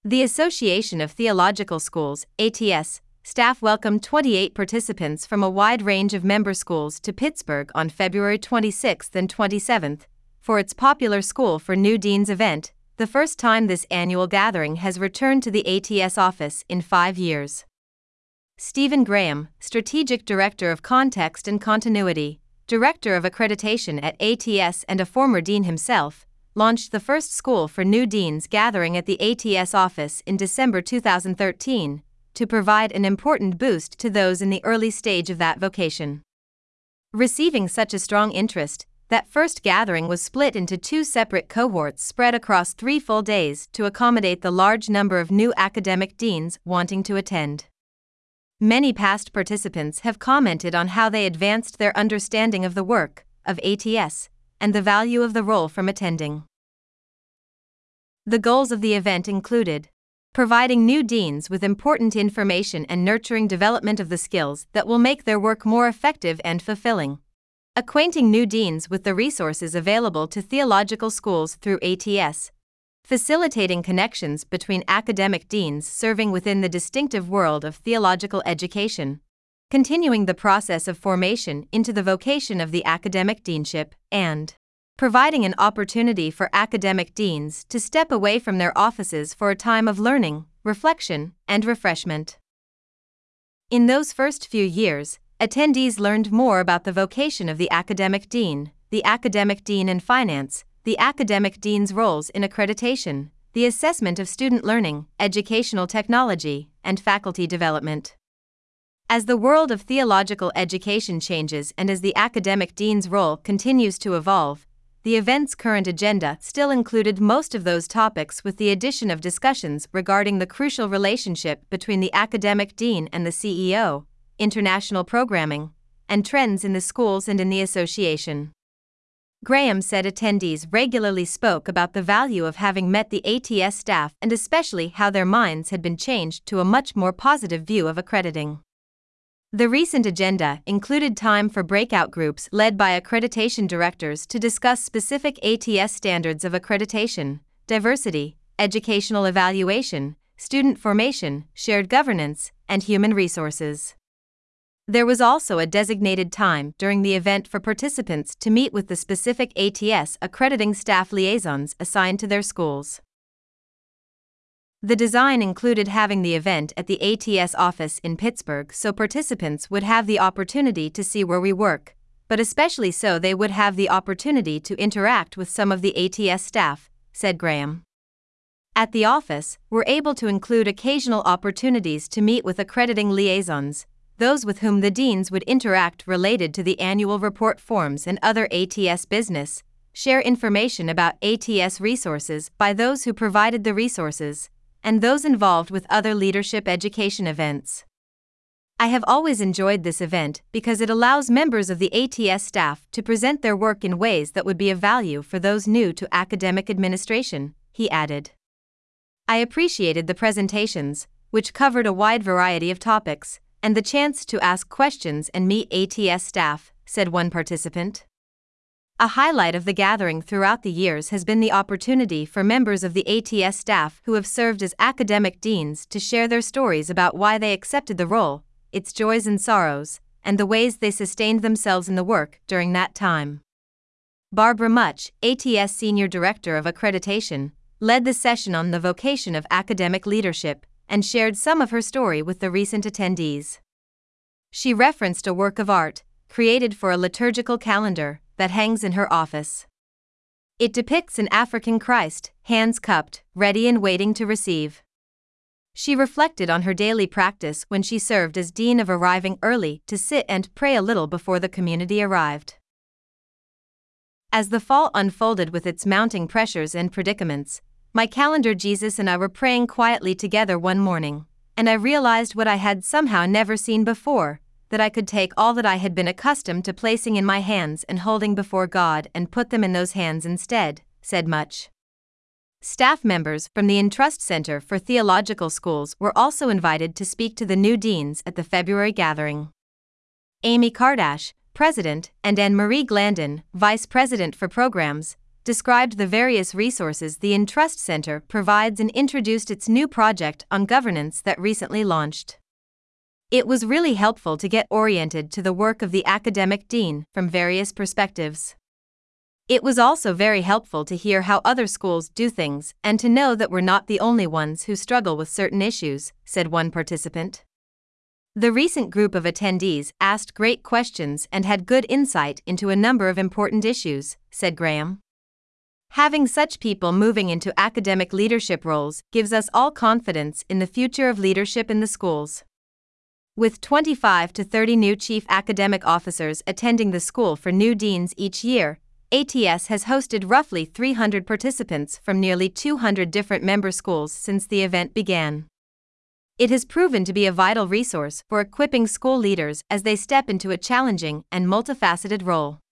The Association of Theological Schools, ATS, staff welcomed 28 participants from a wide range of member schools to Pittsburgh on February 26 and 27 for its popular School for New Deans event, the first time this annual gathering has returned to the ATS office in 5 years. Stephen Graham, Strategic Director of Context and Continuity, Director of Accreditation at ATS and a former dean himself, launched the first School for New Deans gathering at the ATS office in December 2013, to provide an important boost to those in the early stage of that vocation. Receiving such a strong interest, that first gathering was split into 2 separate cohorts spread across 3 full days to accommodate the large number of new academic deans wanting to attend. Many past participants have commented on how they advanced their understanding of the work of ATS and the value of the role from attending. The goals of the event included providing new deans with important information and nurturing development of the skills that will make their work more effective and fulfilling, acquainting new deans with the resources available to theological schools through ATS, facilitating connections between academic deans serving within the distinctive world of theological education, continuing the process of formation into the vocation of the academic deanship, and providing an opportunity for academic deans to step away from their offices for a time of learning, reflection, and refreshment. In those first few years, attendees learned more about the vocation of the academic dean in finance, the academic dean's roles in accreditation, the assessment of student learning, educational technology, and faculty development. As the world of theological education changes and as the academic dean's role continues to evolve, the event's current agenda still included most of those topics with the addition of discussions regarding the crucial relationship between the academic dean and the CEO, international programming, and trends in the schools and in the association. Graham said attendees regularly spoke about the value of having met the ATS staff and especially how their minds had been changed to a much more positive view of accrediting. The recent agenda included time for breakout groups led by accreditation directors to discuss specific ATS standards of accreditation, diversity, educational evaluation, student formation, shared governance, and human resources. There was also a designated time during the event for participants to meet with the specific ATS accrediting staff liaisons assigned to their schools. The design included having the event at the ATS office in Pittsburgh so participants would have the opportunity to see where we work, but especially so they would have the opportunity to interact with some of the ATS staff, said Graham. At the office, we're able to include occasional opportunities to meet with accrediting liaisons, those with whom the deans would interact related to the annual report forms and other ATS business, share information about ATS resources by those who provided the resources, and those involved with other leadership education events. I have always enjoyed this event because it allows members of the ATS staff to present their work in ways that would be of value for those new to academic administration, he added. I appreciated the presentations, which covered a wide variety of topics, and the chance to ask questions and meet ATS staff, said one participant. A highlight of the gathering throughout the years has been the opportunity for members of the ATS staff who have served as academic deans to share their stories about why they accepted the role, its joys and sorrows, and the ways they sustained themselves in the work during that time. Barbara Much, ATS Senior Director of Accreditation, led the session on the vocation of academic leadership and shared some of her story with the recent attendees. She referenced a work of art, created for a liturgical calendar, that hangs in her office. It depicts an African Christ, hands cupped, ready and waiting to receive. She reflected on her daily practice when she served as dean of arriving early to sit and pray a little before the community arrived. As the fall unfolded with its mounting pressures and predicaments, my calendar Jesus and I were praying quietly together one morning, and I realized what I had somehow never seen before, that I could take all that I had been accustomed to placing in my hands and holding before God and put them in those hands instead, said Much. Staff members from the Entrust Center for Theological Schools were also invited to speak to the new deans at the February gathering. Amy Kardash, President, and Anne-Marie Glandon, Vice President for Programs, described the various resources the Entrust Center provides and introduced its new project on governance that recently launched. It was really helpful to get oriented to the work of the academic dean from various perspectives. It was also very helpful to hear how other schools do things and to know that we're not the only ones who struggle with certain issues, said one participant. The recent group of attendees asked great questions and had good insight into a number of important issues, said Graham. Having such people moving into academic leadership roles gives us all confidence in the future of leadership in the schools. With 25 to 30 new chief academic officers attending the school for new deans each year, ATS has hosted roughly 300 participants from nearly 200 different member schools since the event began. It has proven to be a vital resource for equipping school leaders as they step into a challenging and multifaceted role.